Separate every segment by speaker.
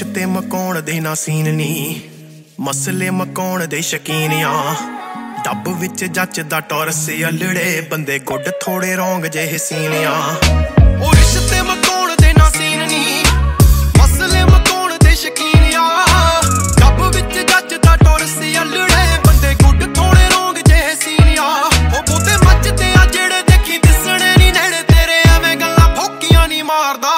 Speaker 1: ਰਿਸ਼ਤੇ ਮਕਾਉਣ ਦੇ ਨਾ ਸੀਨ ਨੀ, ਮਸਲੇ ਮਕਾਉਣ ਦੇ ਸ਼ਕੀਨ ਆ। ਡੱਬ ਵਿੱਚ ਜੱਚਦਾ ਟੌਰਸ ਅਲੜੇ, ਬੰਦੇ ਗੁੱਡ ਥੋੜੇ ਰੌਂਗ ਜਿਹੇ ਸੀਨ ਆ। ਉਹ ਰਿਸ਼ਤੇ ਮਕਾਉਣ ਦੇ ਨਾ ਸੀਨ ਨੀ, ਮਸਲੇ ਮਕਾਉਣ ਦੇ ਸ਼ਕੀਨ ਆ। ਡੱਬ ਵਿੱਚ ਜੱਚਦਾ ਟੌਰਸ ਅਲੜੇ, ਬੰਦੇ ਗੁੱਡ ਥੋੜੇ ਰੌਂਗ ਜਿਹੇ ਸੀਨ ਆ। ਉਹ ਬਹੁਤੇ ਮੱਚਦੇ ਆ ਜਿਹੜੇ ਦੇਖੀ ਦਿਸਣੇ ਨੀ ਨੇੜੇ ਤੇਰੇ, ਐਵੇਂ ਗੱਲਾਂ ਫੋਕੀਆਂ ਨੀ ਮਾਰਦਾ।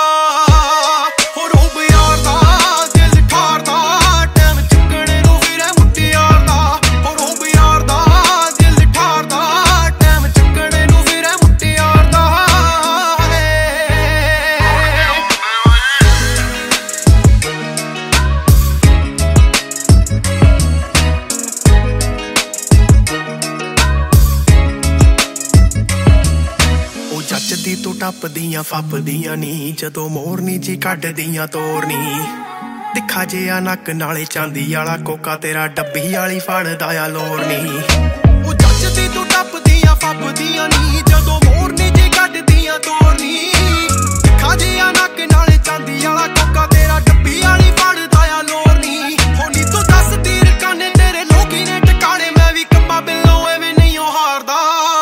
Speaker 1: ਜੱਚਦੀ ਤੂੰ ਟੱਪਦੀਆਂ ਫੱਪਦੀਆਂ ਨੀ, ਜਦੋਂ ਮੋਰਨੀ ਜੀ ਕੱਢਦੀਆਂ ਤੋਰਨੀ। ਤਿੱਖਾ ਜਿਹਾ ਨੱਕ ਨਾਲੇ ਚਾਂਦੀ ਵਾਲਾ ਕੋਕਾ, ਤੇਰਾ ਡੱਬੀ ਵਾਲੀ ਫੜਦਾ ਆ ਲੋਰ ਨੀ। ਉਹ ਜੱਚਦੀ ਤੂੰ ਟੱਪਦੀਆਂ ਫੱਪਦੀਆਂ ਨੀ, ਜਦੋਂ ਮੋਰਨੀ ਜੀ ਕੱਢਦੀਆਂ ਤੋਰਨੀ। ਤਿੱਖਾ ਜਿਹਾ ਨੱਕ ਨਾਲੇ ਚਾਂਦੀ ਵਾਲਾ ਕੋਕਾ, ਤੇਰਾ ਡੱਬੀ ਵਾਲੀ ਫੜਦਾ ਆ ਲੋਰ ਨੀ। ਹੋਣੀ ਤੂੰ ਦੱਸ ਤੀਰ ਕਾਨੇ ਤੇਰੇ ਲੋਕੀ ਨੇ ਟਿਕਾਣੇ, ਮੈਂ ਵੀ ਕੰਮਾਂ ਬਿੱਲੋਂ ਐਵੇਂ ਨਹੀਂ ਉਹ ਹਾਰਦਾ।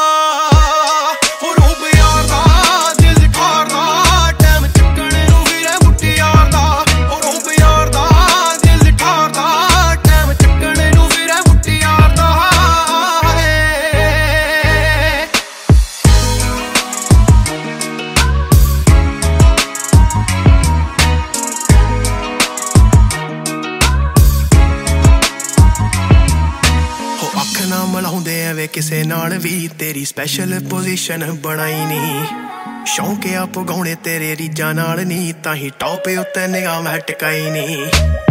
Speaker 1: ਅੱਖ ਨਾ ਮਿਲਾਉਂਦੇ ਐਵੇਂ ਕਿਸੇ ਨਾਲ ਵੀ, ਤੇਰੀ ਸਪੈਸ਼ਲ ਪੋਜੀਸ਼ਨ ਬਣਾਈ ਨੀ। ਸ਼ੌਂਕ ਆ ਪਗਾਉਣੇ ਤੇਰੇ ਰੀਝਾਂ ਨਾਲ ਨੀ, ਤਾਂ ਹੀ ਟੌਪ ਉੱਤੇ ਨਿਗਾਹ ਮੈਂ ਟਿਕਾਈ ਨੀ।